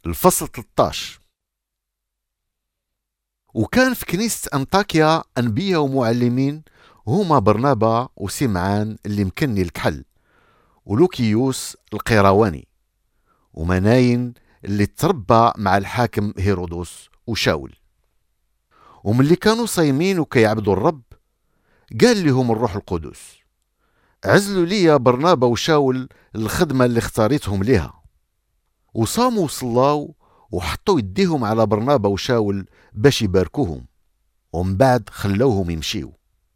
الفصل 13. وكان في كنيسة أنطاكيا أنبياء ومعلمين هما برنابا وسمعان اللي مكني الكحل، ولوكيوس القيرواني، ومناين اللي تربى مع الحاكم هيرودوس وشاول. ومن اللي كانوا صايمين وكيعبدوا الرب قال لهم الروح القدس: عزلوا لي برنابا وشاول الخدمة اللي اختاريتهم ليها. وصاموا وصلاوا وحطوا يديهم على برنابا وشاول باش يباركوهم، ومن بعد خلوهم يمشيوا.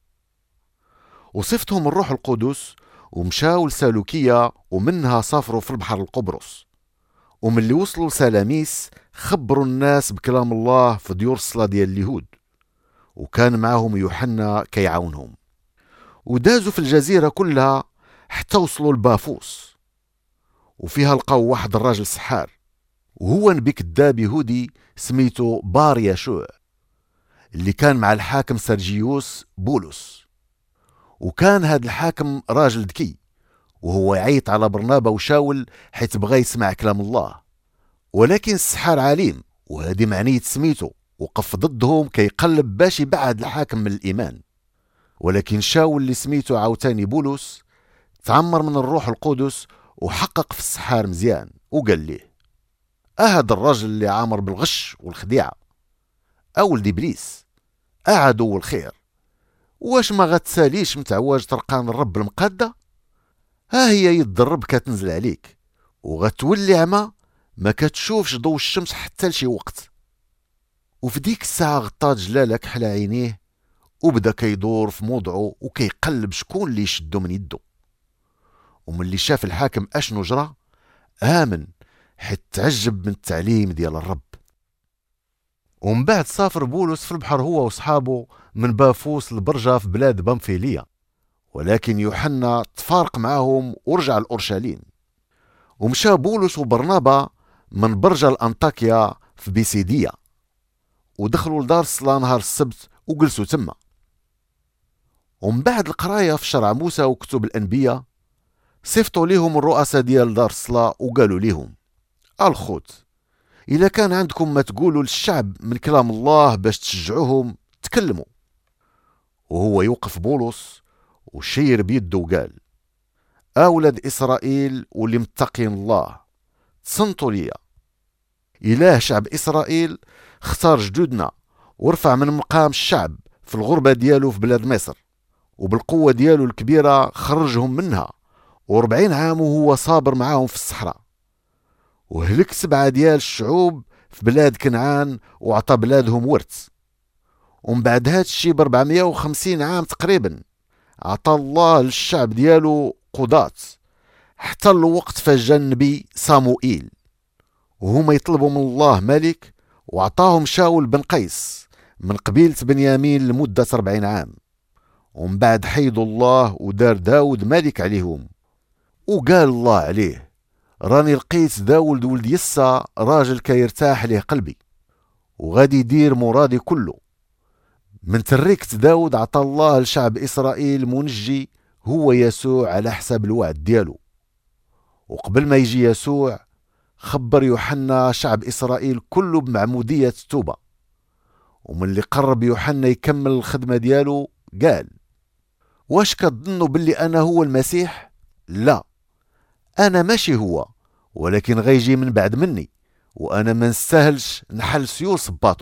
وصفتهم الروح القدس ومشاو لسالوكية، ومنها سافروا في البحر القبرص. ومن اللي وصلوا لسلاميس خبروا الناس بكلام الله في ديور الصلاة ديال اليهود، وكان معهم يوحنا كيعاونهم. ودازوا في الجزيرة كلها حتى وصلوا لبافوس، وفيها لقاو واحد الراجل سحار، وهو نبي كذاب يهودي سميته بار يشوع، اللي كان مع الحاكم سرجيوس بولس. وكان هذا الحاكم راجل ذكي، وهو يعيط على برنابا وشاول حيث بغى يسمع كلام الله. ولكن السحار عليم، وهذه معنية سميته، وقف ضدهم كيقلب باش يبعد الحاكم من الإيمان. ولكن شاول اللي سميته عاوتاني بولس تعمر من الروح القدس وحقق في السحار مزيان، وقال ليه: هذا الرجل اللي عامر بالغش والخديعة، ولد إبليس، عدو الخير، واش ما غتساليش متعواج طرقان الرب المقادة؟ ها هي يد الرب كتنزل عليك، وغتولي عمى ما كتشوفش ضوء الشمس حتى لشي وقت. وفي ديك الساعة غطات جلالة كحل عينيه، وبدا كيدور في موضعه وكيقلب شكون اللي يشدو من يدو. ومن اللي شاف الحاكم اشنو جرى آمن، حيت تعجب من التعليم ديال الرب. ومن بعد سافر بولس في البحر هو وصحابه من بافوس لبرجة في بلاد بنفيلية، ولكن يوحنا تفارق معهم ورجع لأورشليم. ومشى بولس وبرنابا من برجة لأنطاكيا في بيسيدية، ودخلوا لدار الصلاة نهار السبت وجلسوا تما. ومن بعد القراية في شرع موسى وكتب الأنبياء صيفطوا ليهم الرؤساء ديال دار الصلاة وقالوا ليهم: الخوت، إذا كان عندكم ما تقولوا للشعب من كلام الله باش تشجعوهم تكلموا. وهو يوقف بولس وشير بيده وقال: أولاد إسرائيل واللي متقين الله، تصنتوا ليا. إله شعب إسرائيل اختار جدودنا ورفع من مقام الشعب في الغربة ديالو في بلاد مصر، وبالقوة ديالو الكبيرة خرجهم منها، و40 عام وهو صابر معاهم في الصحراء. وهلك 7 ديال الشعوب في بلاد كنعان وعطى بلادهم ورث. ومن بعد هاد الشي ب450 عام تقريبا عطى الله للشعب ديالو قضاة، حتى الوقت فجا النبي صاموئيل، وهما يطلبوا من الله ملك، وعطاهم شاول بن قيس من قبيلة بنيامين لمدة 40 عام. ومن بعد حيدوا الله ودار داود ملك عليهم. وقال الله عليه: راني لقيت داود ولد يسا راجل كيرتاح ليه قلبي، وغادي يدير مرادي كله. من تركت داود عطى الله لشعب إسرائيل منجي هو يسوع على حساب الوعد ديالو. وقبل ما يجي يسوع خبر يوحنا شعب إسرائيل كله بمعمودية التوبة. ومن اللي قرب يوحنا يكمل الخدمة ديالو قال: واش كتظنوا باللي أنا هو المسيح؟ لا، أنا ماشي هو، ولكن غيجي من بعد مني، وأنا ما نستاهلش نحل سيول صباطو.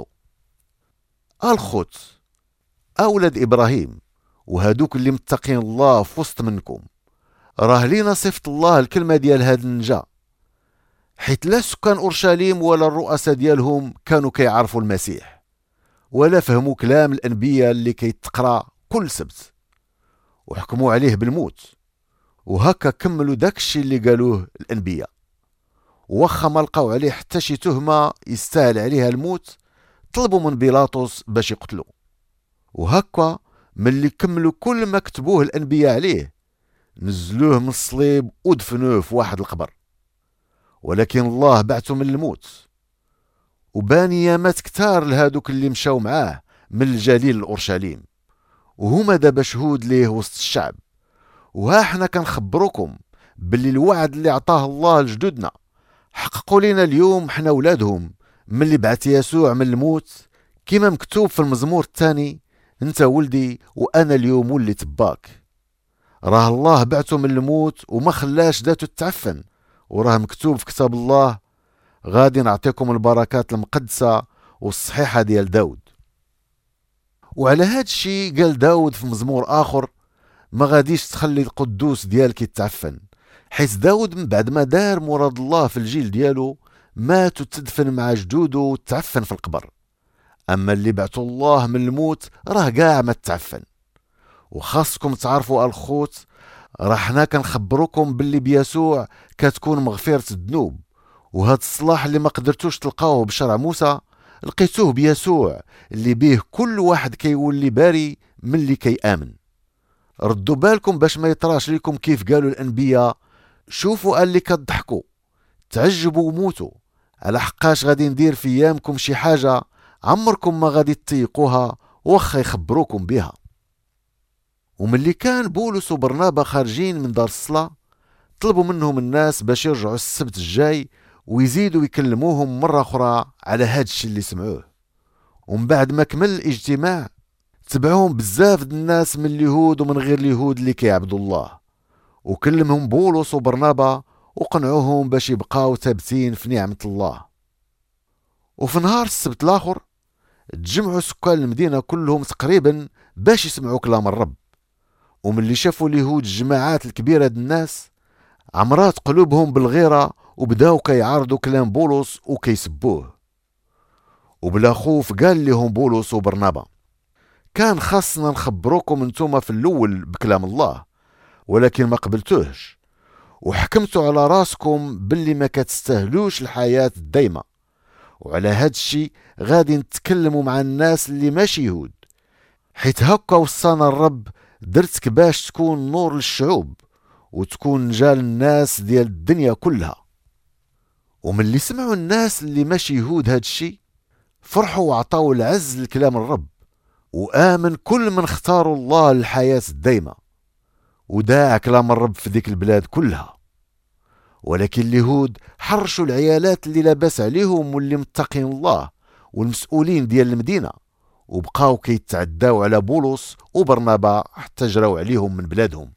الخوت، أولاد إبراهيم وهادوك اللي متقين الله في وسط منكم، راه لينا صفة الله الكلمة ديال هاد النجاة، حيت لا سكان أورشليم ولا الرؤساء ديالهم كانوا كيعرفوا المسيح، ولا فهموا كلام الأنبياء اللي كيتقرا كل سبت، وحكموا عليه بالموت. وهكا كملوا داكشي اللي قالوه الأنبياء، وخا ما لقاو عليه حتى شي تهمة يستاهل عليها الموت طلبوا من بيلاطس باش يقتلوا. وهكا ملي كملوا كل ما كتبوه الأنبياء عليه نزلوه من الصليب ودفنوه في واحد القبر. ولكن الله بعثه من الموت، وبان يامات كتار لهادوك اللي مشاو معاه من الجليل لأورشليم، وهما دابا شهود ليه وسط الشعب. وها حنا كنخبروكم باللي الوعد اللي عطاه الله لجدودنا حققوا لنا اليوم حنا ولادهم من اللي بعث يسوع من الموت، كما مكتوب في المزمور الثاني: انت ولدي وانا اليوم وليت باك. راه الله بعثه من الموت وما خلاش ذاته تتعفن، وراه مكتوب في كتاب الله: غادي نعطيكم البركات المقدسة والصحيحة ديال داود. وعلى هاد الشي قال داود في مزمور آخر: ما غاديش تخلي القدوس ديالك يتعفن، حيث داود من بعد ما دار مراد الله في الجيل ديالو مات وتدفن مع جدوده وتعفن في القبر. أما اللي بعثوا الله من الموت راه قاع ما تتعفن. وخاصكم تعرفوا الخوت، راه حنا كنخبروكم باللي بيسوع كتكون مغفرة الذنوب، وهذا الصلاح اللي ما قدرتوش تلقاوه بشرع موسى لقيتوه بيسوع، اللي بيه كل واحد كيولي باري من اللي كيآمن. ردوا بالكم باش ما يطراش لكم كيف قالوا الأنبياء: شوفوا اللي كتضحكوا، تعجبوا وموتوا، على حقاش غادي ندير في ايامكم شي حاجة عمركم ما غادي تطيقوها وخا يخبروكم بها. وملي كان بولس وبرنابا خارجين من دار الصلاة، طلبوا منهم الناس باش يرجعوا السبت الجاي ويزيدوا يكلموهم مرة أخرى على هاد الشي اللي سمعوه. ومن بعد ما كمل الاجتماع تبعوهم بزاف د الناس من اليهود ومن غير اليهود اللي كيعبدوا الله، وكلمهم بولس وبرنابا وقنعوهم باش يبقاو ثابتين في نعمة الله. وفي نهار السبت الآخر تجمعوا سكان المدينة كلهم تقريبا باش يسمعوا كلام الرب. ومن اللي شافوا اليهود الجماعات الكبيرة د الناس عمرات قلوبهم بالغيرة، وبداو كيعارضوا كلام بولس وكيسبوه. وبلا خوف قال لهم بولس وبرنابا: كان خاصنا نخبروكم انتوما في الأول بكلام الله، ولكن ما قبلتوهش، وحكمتوا على راسكم باللي ما كتستاهلوش الحياة الدايمة. وعلى هاد الشي غادي نتكلموا مع الناس اللي ماشي يهود، حيت هكا وصانا الرب درتك باش تكون نور للشعوب وتكون نجال الناس ديال الدنيا كلها. ومن اللي سمعوا الناس اللي ماشي يهود هاد الشي فرحوا وعطاوا العز لكلام الرب، وآمن كل من اختاروا الله للحياة الدايمة، وداع كلام الرب في ذيك البلاد كلها. ولكن اليهود حرشوا العيالات اللي لاباس عليهم واللي متقين الله والمسؤولين ديال المدينة، وبقاو كيتعداو على بولس وبرنابا حتى جراو عليهم من بلادهم.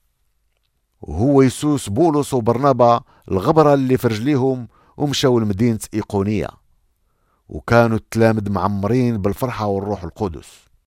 وهو يسوس بولس وبرنابا الغبرة اللي في رجليهم ومشاو لمدينة إيقونية، وكانوا التلامذ معمرين بالفرحة والروح القدس.